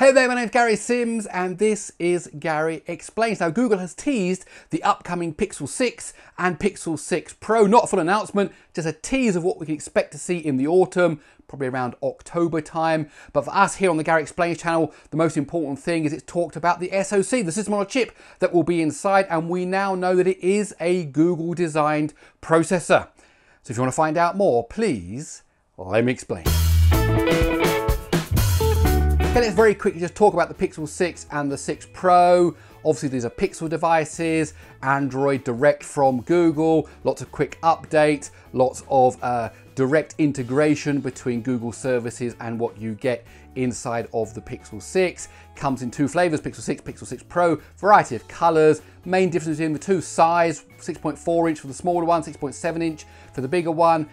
Hey there, my name's Gary Sims and this is Gary Explains. Now Google has teased the upcoming Pixel 6 and Pixel 6 Pro. Not a full announcement, just a tease of what we can expect to see in the autumn, probably around October time. But for us here on the Gary Explains channel, the most important thing is it's talked about the SoC, the system on a chip that will be inside, and we now know that it is a Google designed processor. So if you want to find out more, please let me explain. Okay, let's very quickly just talk about the Pixel 6 and the 6 Pro. Obviously these are Pixel devices, Android direct from Google, lots of quick updates, lots of direct integration between Google services and what you get inside of the Pixel 6. Comes in two flavors, Pixel 6, Pixel 6 Pro, variety of colors. Main difference between the two: size, 6.4 inch for the smaller one, 6.7 inch for the bigger one.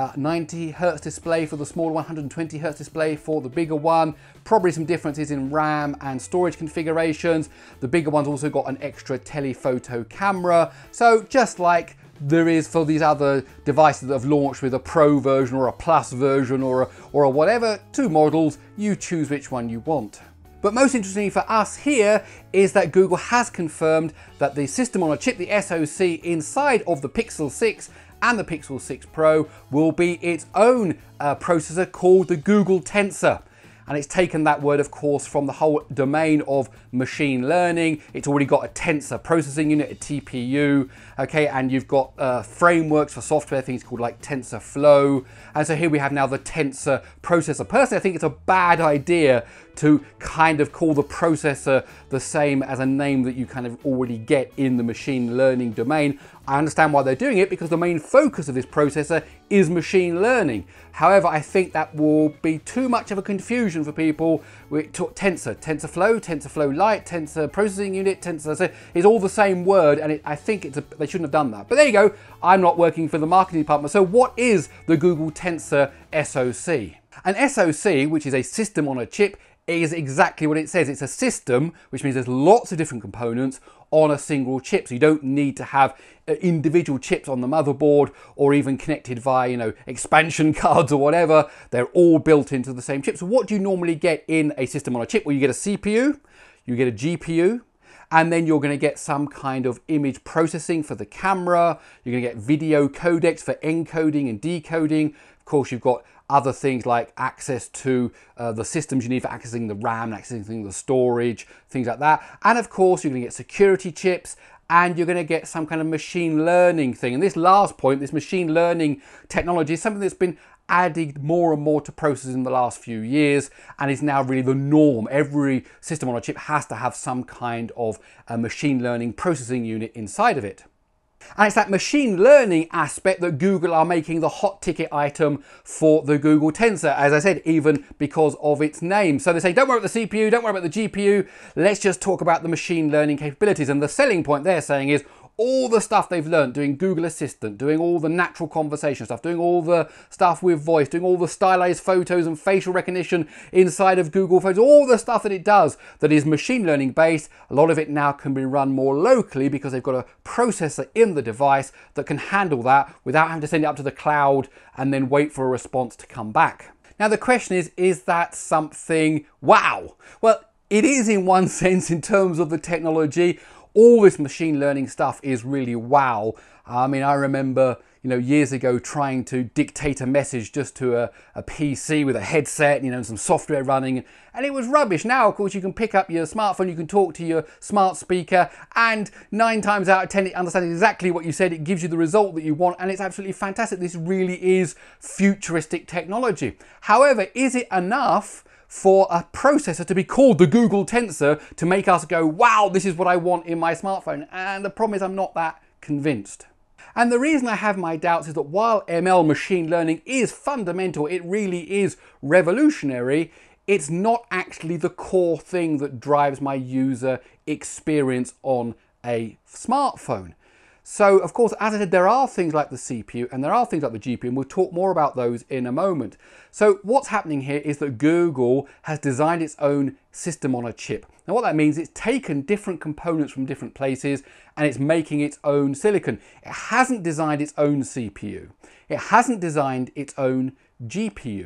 90 Hertz display for the smaller one, 120 Hertz display for the bigger one. Probably some differences in RAM and storage configurations. The bigger one's also got an extra telephoto camera. So just like there is for these other devices that have launched with a Pro version or a Plus version or a whatever, two models, you choose which one you want. But most interesting for us here is that Google has confirmed that the system on a chip, the SoC inside of the Pixel 6 and the Pixel 6 Pro will be its own processor called the Google Tensor. And it's taken that word, of course, from the whole domain of machine learning. It's already got a tensor processing unit, a TPU, okay, and you've got frameworks for software, things called like TensorFlow. And so here we have now the tensor processor. Personally, I think it's a bad idea to kind of call the processor the same as a name that you kind of already get in the machine learning domain. I understand why they're doing it, because the main focus of this processor is machine learning. However, I think that will be too much of a confusion for people. We talk tensor, TensorFlow, TensorFlow Lite, tensor processing unit, tensor, so it's all the same word, and I think they shouldn't have done that. But there you go, I'm not working for the marketing department. So what is the Google Tensor SoC? An SoC, which is a system on a chip, is exactly what it says. It's a system, which means there's lots of different components on a single chip. So you don't need to have individual chips on the motherboard or even connected via, expansion cards or whatever. They're all built into the same chip. So what do you normally get in a system on a chip? Well, you get a CPU, you get a GPU, and then you're going to get some kind of image processing for the camera. You're going to get video codecs for encoding and decoding. Of course, you've got other things like access to the systems you need for accessing the RAM, accessing the storage, things like that. And of course, you're going to get security chips, and you're going to get some kind of machine learning thing. And this last point, this machine learning technology, is something that's been added more and more to processors in the last few years, and is now really the norm. Every system on a chip has to have some kind of a machine learning processing unit inside of it. And it's that machine learning aspect that Google are making the hot ticket item for the Google Tensor, as I said, even because of its name. So they say, don't worry about the CPU, don't worry about the GPU, let's just talk about the machine learning capabilities. And the selling point they're saying is all the stuff they've learned doing Google Assistant, doing all the natural conversation stuff, doing all the stuff with voice, doing all the stylized photos and facial recognition inside of Google Photos, all the stuff that it does that is machine learning based, a lot of it now can be run more locally because they've got a processor in the device that can handle that without having to send it up to the cloud and then wait for a response to come back. Now the question is that something wow? Well, it is in one sense in terms of the technology. All this machine learning stuff is really wow. I mean, I remember, years ago trying to dictate a message just to a PC with a headset, and some software running, and it was rubbish. Now, of course, you can pick up your smartphone, you can talk to your smart speaker, and 9 times out of 10, it understands exactly what you said. It gives you the result that you want, and it's absolutely fantastic. This really is futuristic technology. However, is it enough for a processor to be called the Google Tensor to make us go, wow, this is what I want in my smartphone? And the problem is I'm not that convinced. And the reason I have my doubts is that while ML, machine learning, is fundamental, it really is revolutionary, it's not actually the core thing that drives my user experience on a smartphone. So, of course, as I said, there are things like the CPU and there are things like the GPU, and we'll talk more about those in a moment. So what's happening here is that Google has designed its own system on a chip. Now, what that means, it's taken different components from different places and it's making its own silicon. It hasn't designed its own CPU. It hasn't designed its own GPU.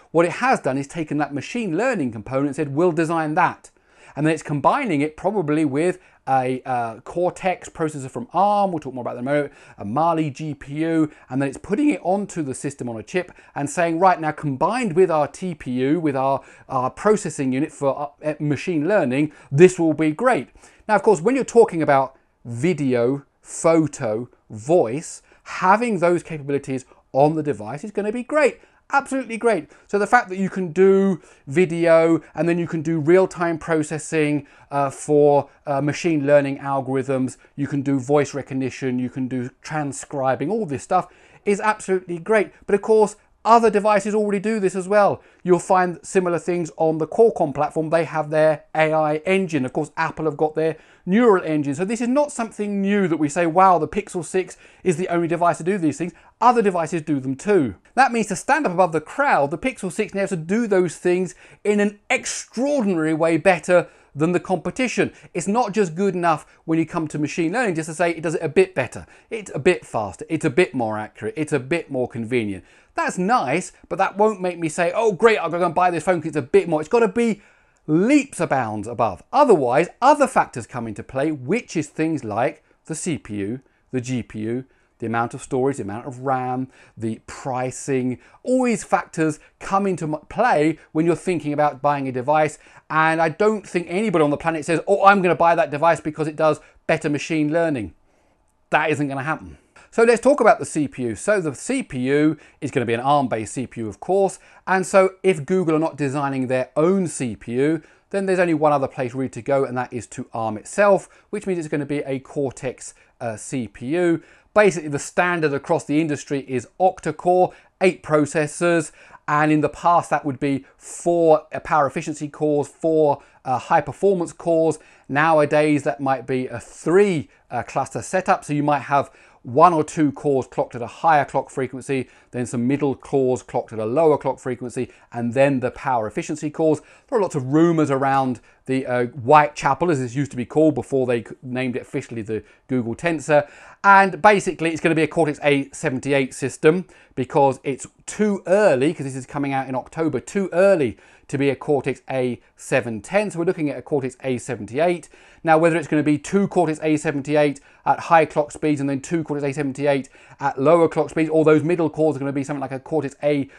What it has done is taken that machine learning component and said, we'll design that. And then it's combining it probably with a Cortex processor from ARM, we'll talk more about that in a moment, a Mali GPU, and then it's putting it onto the system on a chip and saying, right now, combined with our TPU, with our processing unit for machine learning, this will be great. Now, of course, when you're talking about video, photo, voice, having those capabilities on the device is going to be great. Absolutely great. So the fact that you can do video and then you can do real-time processing for machine learning algorithms, you can do voice recognition, you can do transcribing, all this stuff is absolutely great. But of course, other devices already do this as well. You'll find similar things on the Qualcomm platform. They have their AI engine. Of course, Apple have got their neural engine. So this is not something new that we say, wow, the Pixel 6 is the only device to do these things. Other devices do them too. That means to stand up above the crowd, the Pixel 6 now has to do those things in an extraordinary way better than the competition. It's not just good enough when you come to machine learning just to say it does it a bit better. It's a bit faster. It's a bit more accurate. It's a bit more convenient. That's nice, but that won't make me say, oh great, I'll go and buy this phone because it's a bit more. It's got to be leaps and bounds above. Otherwise, other factors come into play, which is things like the CPU, the GPU, the amount of storage, the amount of RAM, the pricing, all these factors come into play when you're thinking about buying a device. And I don't think anybody on the planet says, oh, I'm going to buy that device because it does better machine learning. That isn't going to happen. So let's talk about the CPU. So the CPU is going to be an ARM-based CPU, of course. And so if Google are not designing their own CPU, then there's only one other place really to go, and that is to ARM itself, which means it's going to be a Cortex CPU. Basically, the standard across the industry is octa-core, 8 processors, and in the past that would be 4 power efficiency cores, 4 high performance cores. Nowadays that might be a 3 cluster setup, so you might have 1 or 2 cores clocked at a higher clock frequency, then some middle cores clocked at a lower clock frequency, and then the power efficiency cores. There are lots of rumors around the Whitechapel, as this used to be called before they named it officially the Google Tensor. And basically it's going to be a Cortex A78 system because it's too early, because this is coming out in October, too early to be a Cortex A710. So we're looking at a Cortex A78. Now, whether it's going to be 2 Cortex A78 at high clock speeds and then 2 Cortex A78 at lower clock speeds, or those middle cores are going to be something like a Cortex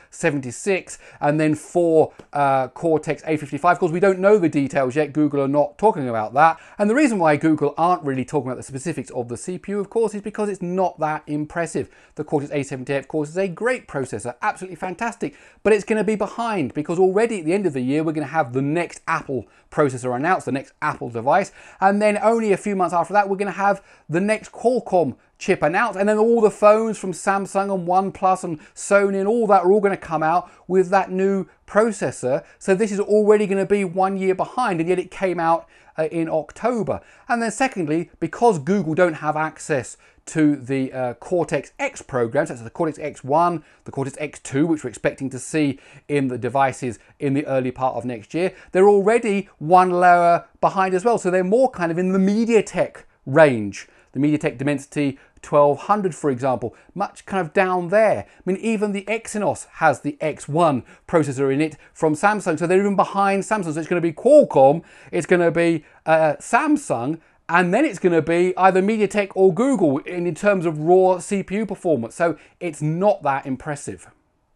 A76 and then 4 Cortex A55 cores. We don't know the details yet. Google are not talking about that. And the reason why Google aren't really talking about the specifics of the CPU, of course, is because it's not that impressive. The Cortex A78, of course, is a great processor, absolutely fantastic, but it's going to be behind because already at the end of the year, we're going to have the next Apple processor announced, the next Apple device, and then only a few months after that, we're going to have the next Qualcomm chip announced, and then all the phones from Samsung and OnePlus and Sony and all that are all going to come out with that new processor. So this is already going to be 1 year behind, and yet it came out in October. And then secondly, because Google don't have access to the Cortex X programs, that's the Cortex X1, the Cortex X2, which we're expecting to see in the devices in the early part of next year, they're already 1 layer behind as well. So they're more kind of in the MediaTek range. The MediaTek Dimensity 1200, for example, much kind of down there. I mean, even the Exynos has the X1 processor in it from Samsung, so they're even behind Samsung. So it's going to be Qualcomm, it's going to be Samsung, and then it's going to be either MediaTek or Google in terms of raw CPU performance. So it's not that impressive.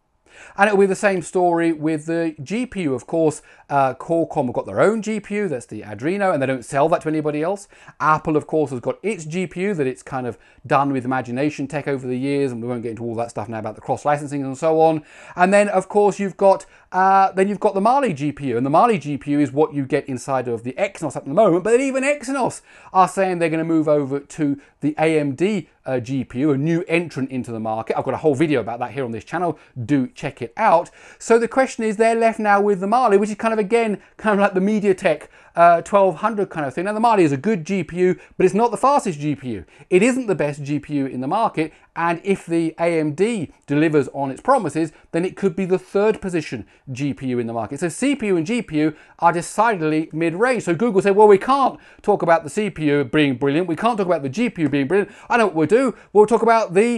And it'll be the same story with the GPU, of course. Qualcomm have got their own GPU, that's the Adreno, and they don't sell that to anybody else. Apple, of course, has got its GPU that it's kind of done with Imagination Tech over the years, and we won't get into all that stuff now about the cross-licensing and so on. And then, of course, you've got the Mali GPU, and the Mali GPU is what you get inside of the Exynos at the moment, but then even Exynos are saying they're going to move over to the AMD GPU, a new entrant into the market. I've got a whole video about that here on this channel. Do check it out. So the question is, they're left now with the Mali, which is kind of, again, kind of like the MediaTek 1200 kind of thing. Now the Mali is a good GPU, but it's not the fastest GPU. It isn't the best GPU in the market, and if the AMD delivers on its promises, then it could be the 3rd position GPU in the market. So CPU and GPU are decidedly mid-range. So Google said, well, we can't talk about the CPU being brilliant, we can't talk about the GPU being brilliant. I know what we'll do, we'll talk about the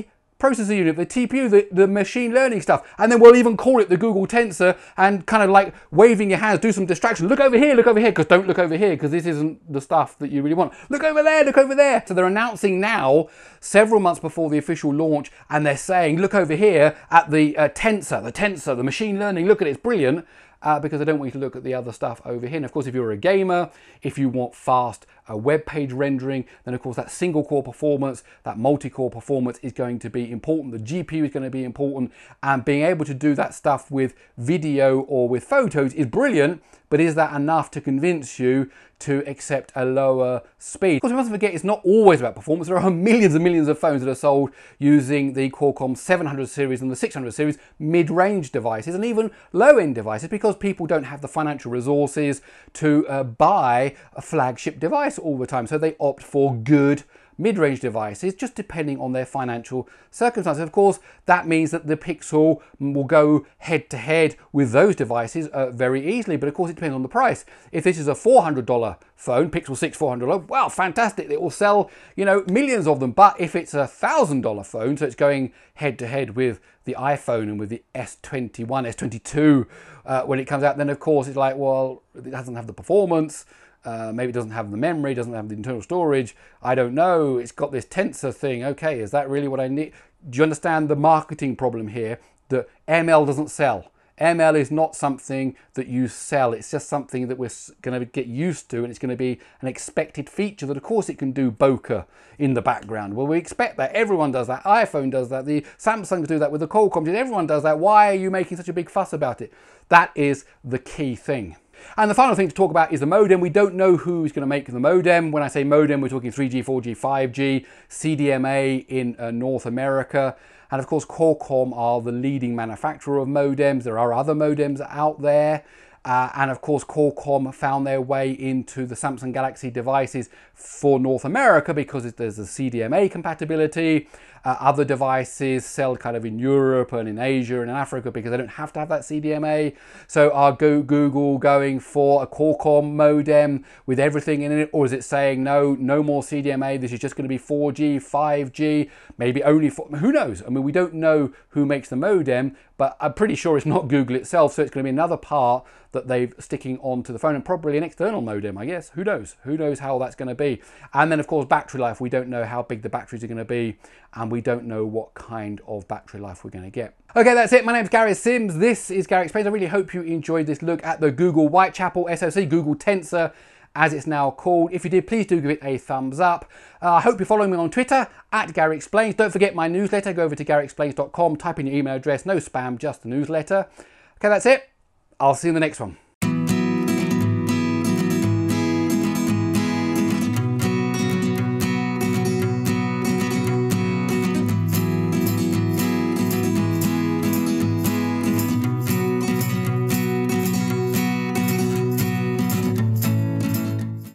processor unit, the TPU, the machine learning stuff, and then we'll even call it the Google Tensor and kind of like waving your hands, do some distraction. Look over here, because don't look over here, because this isn't the stuff that you really want. Look over there, look over there. So they're announcing now, several months before the official launch, and they're saying, look over here at the Tensor, the machine learning, look at it, it's brilliant. Because I don't want you to look at the other stuff over here. And of course, if you're a gamer, if you want fast web page rendering, then of course that single core performance, that multi-core performance is going to be important. The GPU is going to be important, and being able to do that stuff with video or with photos is brilliant, but is that enough to convince you to accept a lower speed? Of course, we mustn't forget it's not always about performance. There are millions and millions of phones that are sold using the Qualcomm 700 series and the 600 series mid-range devices, and even low-end devices, because people don't have the financial resources to buy a flagship device all the time. So they opt for good mid-range devices, just depending on their financial circumstances. Of course, that means that the Pixel will go head-to-head with those devices very easily, but of course it depends on the price. If this is a $400 phone, Pixel 6 $400, well, fantastic, it will sell, you know, millions of them. But if it's a $1,000 phone, so it's going head-to-head with the iPhone and with the S21, S22 when it comes out, then of course it's like, well, it doesn't have the performance, maybe it doesn't have the memory, doesn't have the internal storage, I don't know, it's got this Tensor thing, okay, is that really what I need? Do you understand the marketing problem here? That ML doesn't sell. ML is not something that you sell, it's just something that we're going to get used to, and it's going to be an expected feature that of course it can do bokeh in the background. Well, we expect that, everyone does that, iPhone does that, the Samsungs do that with the Qualcomm, everyone does that. Why are you making such a big fuss about it? That is the key thing. And the final thing to talk about is the modem. We don't know who's going to make the modem. When I say modem, we're talking 3G, 4G, 5G, CDMA in North America. And of course, Qualcomm are the leading manufacturer of modems. There are other modems out there. And of course, Qualcomm found their way into the Samsung Galaxy devices for North America because there's a CDMA compatibility. Other devices sell kind of in Europe and in Asia and in Africa because they don't have to have that CDMA. So are Google going for a Qualcomm modem with everything in it? Or is it saying, no more CDMA, this is just going to be 4G, 5G, maybe only who knows? I mean, we don't know who makes the modem, but I'm pretty sure it's not Google itself. So it's going to be another part that they're sticking onto the phone, and probably an external modem, I guess. Who knows? Who knows how that's going to be? And then, of course, battery life. We don't know how big the batteries are going to be, and we don't know what kind of battery life we're going to get. Okay, that's it. My name's Gary Sims. This is Gary Explains. I really hope you enjoyed this look at the Google Whitechapel SoC, Google Tensor, as it's now called. If you did, please do give it a thumbs up. I hope you're following me on Twitter, @Gary Explains. Don't forget my newsletter. Go over to GaryExplains.com, type in your email address, no spam, just the newsletter. Okay, that's it. I'll see you in the next one.